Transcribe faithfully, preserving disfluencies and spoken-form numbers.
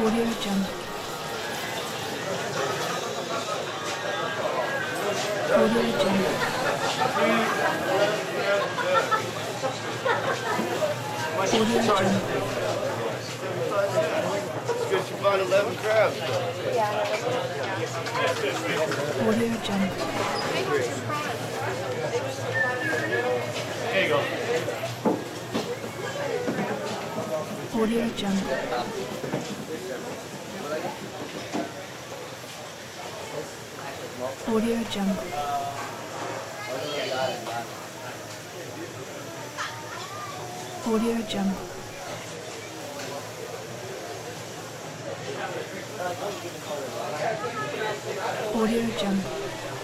Audio Jungle. Audio Jungle. Audio Jungle. It's good you find eleven crabs. Audio Jungle. There you go. Audio Jungle. Audio Jungle. Audio Jungle. Audio Jungle.